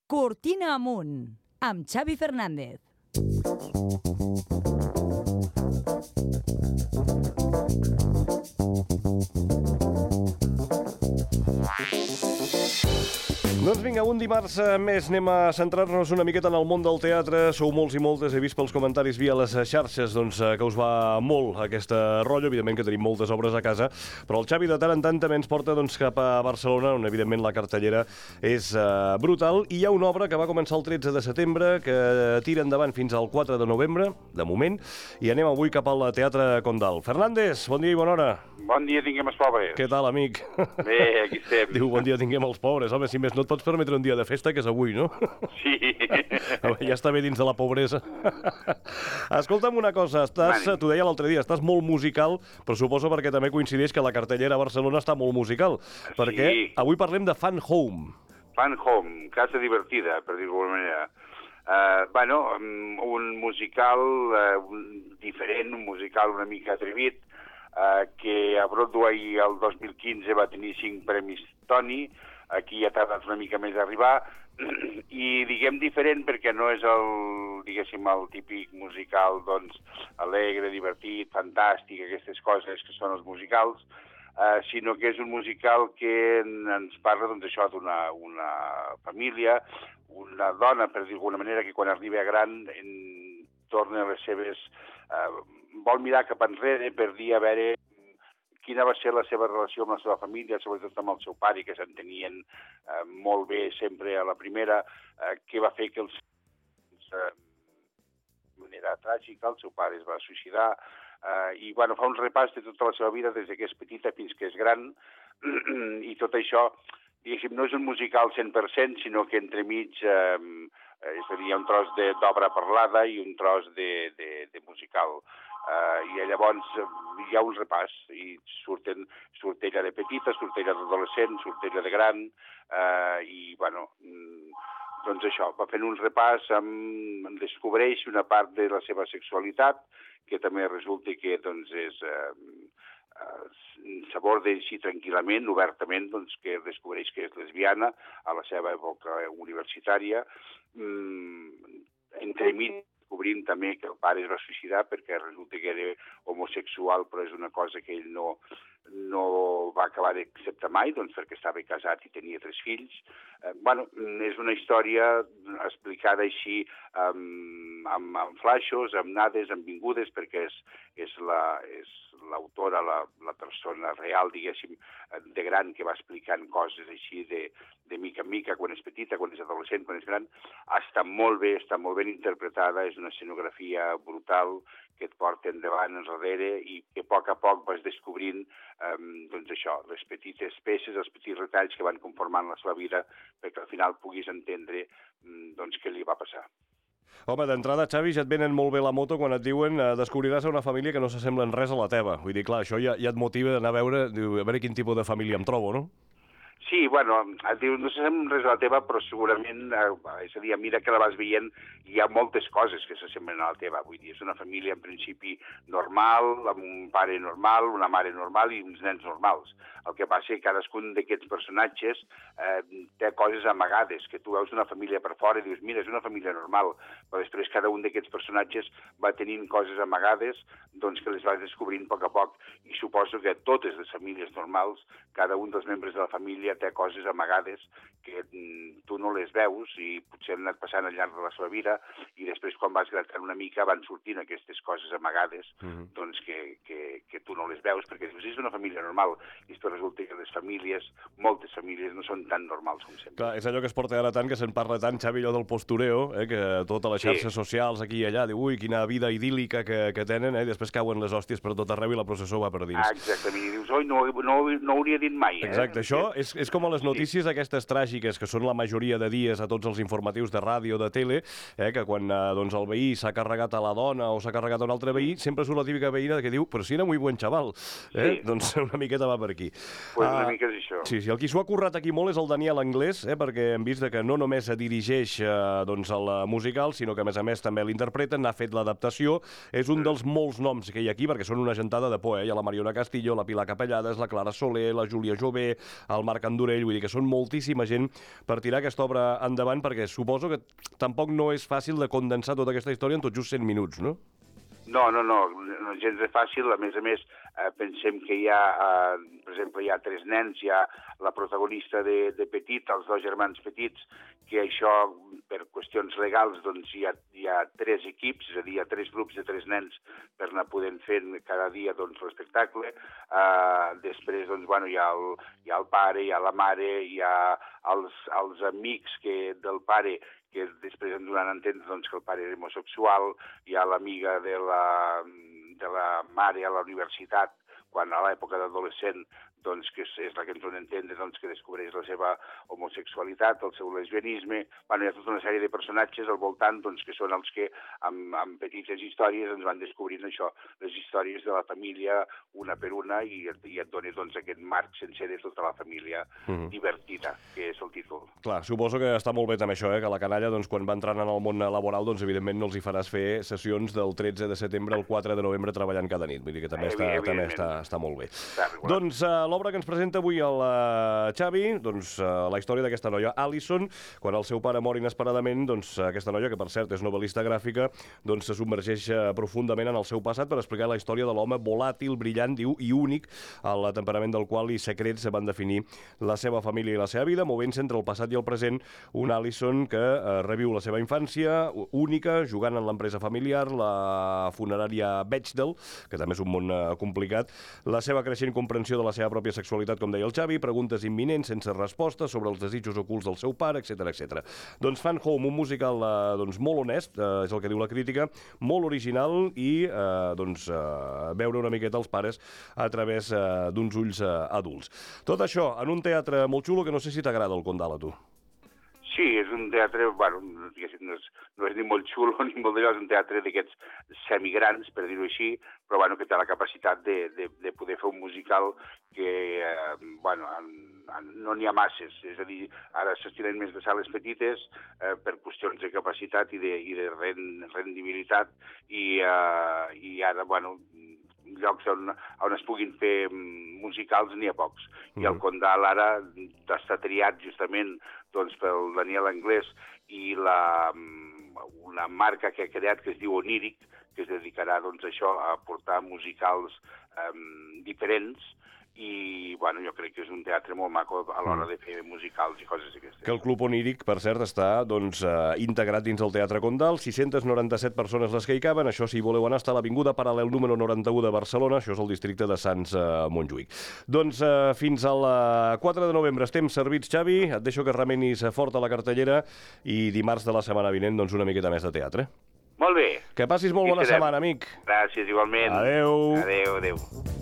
Cortina amunt, amb Xavi Fernández. Doncs vinga, un dimarts més anem a centrar-nos una miqueta en el món del teatre. Sou molts i moltes, he vist pels comentaris via les xarxes que us va molt aquesta rotllo. Evidentment que tenim moltes obres a casa, però el Xavi de tant en tant també ens porta cap a Barcelona, on evidentment la cartellera és brutal. I hi ha una obra que va començar el 13 de setembre, que tira endavant fins al 4 de novembre, de moment, i anem avui cap al Teatre Condal. Fernández, bon dia i bona hora. Bon dia, tinguem els pobres. Què tal, amic? Bé, aquí estem. Diu, bon dia, tinguem els pobres. Home, si més no et pots permetre un dia de festa, que és avui, no? Sí. Ja està bé dins de la pobresa. Escolta'm una cosa, t'ho deia l'altre dia, estàs molt musical, però suposo perquè també coincideix que la cartellera a Barcelona està molt musical, perquè avui parlem de Fun Home. Fun Home, casa divertida, per dir-ho d'alguna manera. Un musical diferent, un musical una mica atrevit, que a Broadway el 2015 va tenir 5 premis Tony, aquí ha tardat una mica més a arribar, i diguem diferent perquè no és el típic musical, doncs, alegre, divertit, fantàstic, aquestes coses que són els musicals, sinó que és un musical que ens parla, doncs, això d'una família, una dona, per dir d'alguna manera, que quan arriba gran torna a les seves... vol mirar cap enrere per dir a veure quina va ser la seva relació amb la seva família, sobretot amb el seu pare, que s'entenien molt bé sempre a la primera, què va fer que de manera tràgica el seu pare es va suïcidar, i fa un repàs de tota la seva vida des que és petita fins que és gran, i tot això, diguéssim, no és un musical 100%, sinó que entremig és a dir, hi ha un tros d'obra parlada i un tros de musical. I llavors hi ha un repàs i surt ella de petita, surt ella d'adolescent, surt ella de gran, doncs això, va fent un repàs, descobreix una part de la seva sexualitat, que també resulta que doncs, s'aborda així tranquil·lament, obertament, doncs, que descobreix que és lesbiana a la seva època universitària. Entremig descobrint també que el pare es va suïcidar perquè resulta que era homosexual, però és una cosa que ell no va acabar d'acceptar mai, doncs perquè estava casat i tenia 3 fills. És una història explicada així amb flaixos, amb nades, amb vingudes, perquè és l'autora, la persona real, diguéssim, de gran, que va explicant coses així de mica en mica, quan és petita, quan és adolescent, quan és gran. Està molt ben interpretada, és una escenografia brutal que et porta endavant, enrere, i que a poc vas descobrint doncs això, les petites peces, els petits retalls que van conformant la seva vida, perquè al final puguis entendre doncs què li va passar. Home, d'entrada, Xavi, ja et venen molt bé la moto quan et diuen descobriràs una família que no s'assembla en res a la teva. Vull dir, clar, això ja et motiva d'anar a veure quin tipus de família em trobo, no? Sí, diu, no s'assembla res a la teva, però segurament, és a dir, a mesura que la vas veient, hi ha moltes coses que s'assemblen a la teva. Vull dir, és una família, en principi, normal, amb un pare normal, una mare normal i uns nens normals. El que passa és que cadascun d'aquests personatges té coses amagades, que tu veus una família per fora i dius, mira, és una família normal, però després cada un d'aquests personatges va tenint coses amagades, doncs que les vas descobrint a poc, i suposo que totes les famílies normals, cada un dels membres de la família té coses amagades que tu no les veus i potser han anat passant al llarg de la seva vida i després quan vas gratant una mica van sortint aquestes coses amagades doncs que tu no les veus perquè dius, és una família normal i després resulta que les famílies, moltes famílies no són tan normals com sempre. Clar, és allò que es porta ara tant, que se'n parla tant, Xavi, allò del postureo, que totes les xarxes socials aquí i allà, diu, ui, quina vida idíl·lica que tenen, i després cauen les hòsties per tot arreu i la processó va per dins. Exactament, i dius, oi, no ho hauria dit mai. Exacte, això és com a les notícies aquestes tràgiques, que són la majoria de dies a tots els informatius de ràdio, de tele, que quan doncs, el veí s'ha carregat a la dona o s'ha carregat a un altre veí, sempre surt la típica veïna que diu, però si era muy buen chaval. Doncs una miqueta va per aquí. Pues una mica és això. Sí, el qui s'ho ha currat aquí molt és el Daniel Anglès, perquè hem vist que no només dirigeix doncs, el musical, sinó que a més també l'interpreta, n'ha fet l'adaptació, és un dels molts noms que hi ha aquí, perquè són una gentada de por, hi ha la Mariona Castillo, la Pilar Capellades, la Clara Soler, la Júlia Jové, el Marc Vendorell, vull dir que són moltíssima gent per tirar aquesta obra endavant, perquè suposo que tampoc no és fàcil de condensar tota aquesta història en tot just 100 minuts, no? No, gens de fàcil. A més, pensem que hi ha, per exemple, hi ha 3 nens, hi ha la protagonista de Petit, els 2 germans petits, que això, per qüestions legals, doncs hi ha 3 equips, és a dir, hi ha 3 grups de 3 nens per anar podent fer cada dia doncs, l'espectacle. Després, doncs, bueno, hi ha el pare, hi ha la mare, hi ha els amics del pare, que després ens donen a entendre doncs, que el pare era homosexual, hi ha l'amiga de la mare a la universitat, quan a l'època d'adolescent, doncs, que és la que ens dona a entendre doncs, que descobreix la seva homosexualitat, el seu lesbianisme. Bueno, hi ha tota una sèrie de personatges al voltant doncs, que són els que, amb petites històries, ens van descobrint això, les històries de la família, una per una, i et dona doncs, aquest marc sencer de tota la família divertida, que és el títol. Clar, suposo que està molt bé també això, que la canalla, doncs, quan va entrant en el món laboral, doncs, evidentment no els hi faràs fer sessions del 13 de setembre al 4 de novembre treballant cada nit. Vull dir que també està molt bé. Doncs l'obra que ens presenta avui el Xavi, doncs la història d'aquesta noia, Alison, quan el seu pare mor inesperadament, doncs aquesta noia, que per cert és novel·lista gràfica, doncs se submergeix profundament en el seu passat per explicar la història de l'home volàtil, brillant, diu, i únic, el temperament del qual i secrets van definir la seva família i la seva vida, movent-se entre el passat i el present, un Alison que reviu la seva infància única, jugant en l'empresa familiar, la funerària Bechdel, que també és un món complicat, la seva creixent comprensió de la seva pròpia sexualitat, com deia el Xavi, preguntes imminents sense resposta sobre els desitjos ocults del seu pare, etc. Doncs Fan Home, un musical doncs, molt honest, és el que diu la crítica, molt original i veure una miqueta els pares a través d'uns ulls adults. Tot això en un teatre molt xulo que no sé si t'agrada el Condal a tu. Sí, és un teatre, bueno, no és ni molt xulo ni molt d'allò, és un teatre d'aquests semigrans, per dir-ho així, però bueno, que té la capacitat de poder fer un musical que, bueno, no n'hi ha masses, és a dir, ara s'estiren més de sales petites per qüestions de capacitat i de rendibilitat i ara, bueno, llocs on es puguin fer musicals n'hi ha pocs. I el Condal ara està triat justament doncs, pel Daniel Anglès i una marca que ha creat que es diu Oníric, que es dedicarà doncs, a això, a portar musicals diferents, i bueno, jo crec que és un teatre molt maco a l'hora de fer musicals i coses d'aquestes. Que el Club Oníric, per cert, està doncs, integrat dins el Teatre Condal, 697 persones les que hi caben, això si voleu anar està a l'Avinguda Paral·lel número 91 de Barcelona, això és el districte de Sants Montjuïc. Doncs fins al 4 de novembre estem servits, Xavi, et deixo que remenis fort a la cartellera i dimarts de la setmana vinent doncs, una miqueta més de teatre. Molt bé. Que passis molt bona setmana, amic. Gràcies, igualment. Adéu. Adéu.